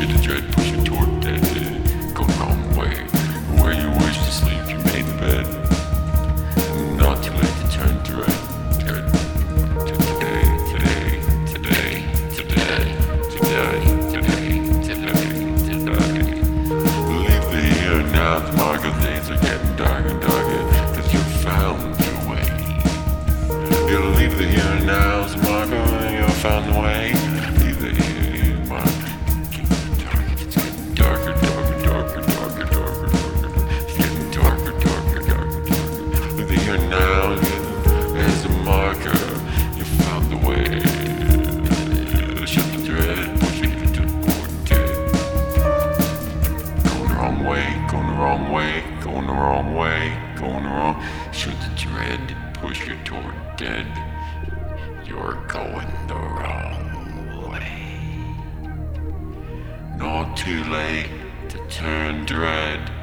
Shoot the dread, push it toward dead. Go the wrong way. Where you wish to sleep, you made the bed. Not too late to turn dread. Dread. Today, today, today, today, today, today, today, today. Leave the here now, the marker days are getting darker and darker. Cause you found your way. You'll leave the here now, the marker, you found the way. Leave the here, marker. It's getting darker, darker, darker, darker, darker, darker. It's getting darker, darker, darker, darker. Leave the here now, as a marker, you found the way. Shut the thread, push it to the dead. Going the wrong way, going the wrong way, going the wrong way, going the wrong. Shoot the dread, push you toward dead. You're going the wrong way. Not too late to turn dread.